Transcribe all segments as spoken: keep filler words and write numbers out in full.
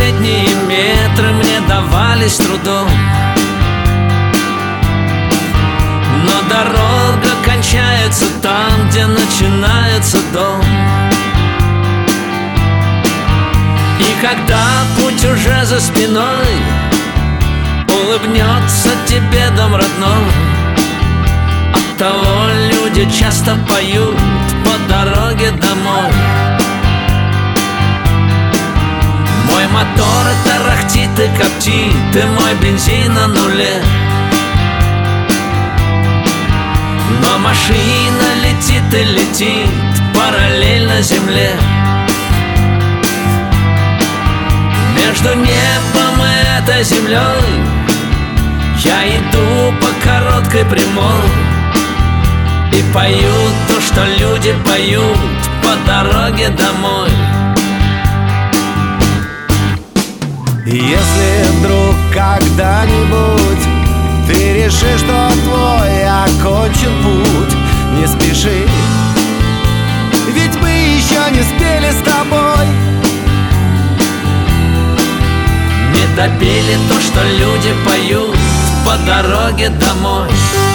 последние метры мне давались трудом, но дорога кончается там, где начинается дом. И когда путь уже за спиной, улыбнется тебе дом родной. Оттого люди часто поют по дороге домой. Мой мотор тарахтит и коптит, и мой бензин на нуле. Но машина летит и летит параллельно земле. Между небом и этой землей я иду по короткой прямой и пою то, что люди поют по дороге домой. Если вдруг когда-нибудь ты решишь, что твой окончен путь, не спеши, ведь мы еще не спели с тобой. Не допели то, что люди поют по дороге домой.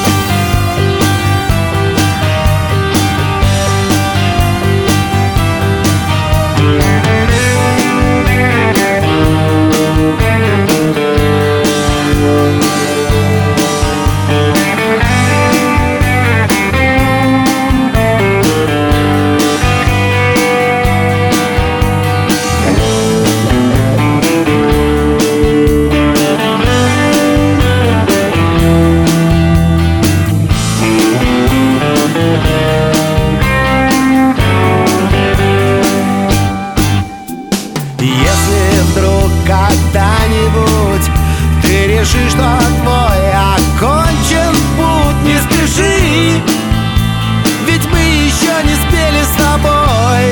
Если вдруг когда-нибудь ты решишь, что твой окончен путь, не спеши, ведь мы еще не спели с тобой.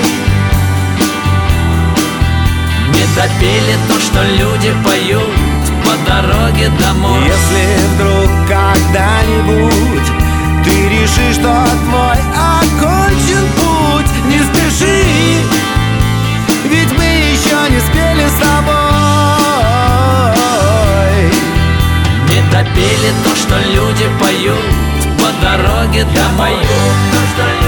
Не допели то, что люди поют по дороге домой. Если вдруг когда-нибудь ты решишь, что твой окончен путь, не спеши, ведь мы еще не спели с тобой. Не допели то, что люди поют по дороге домой.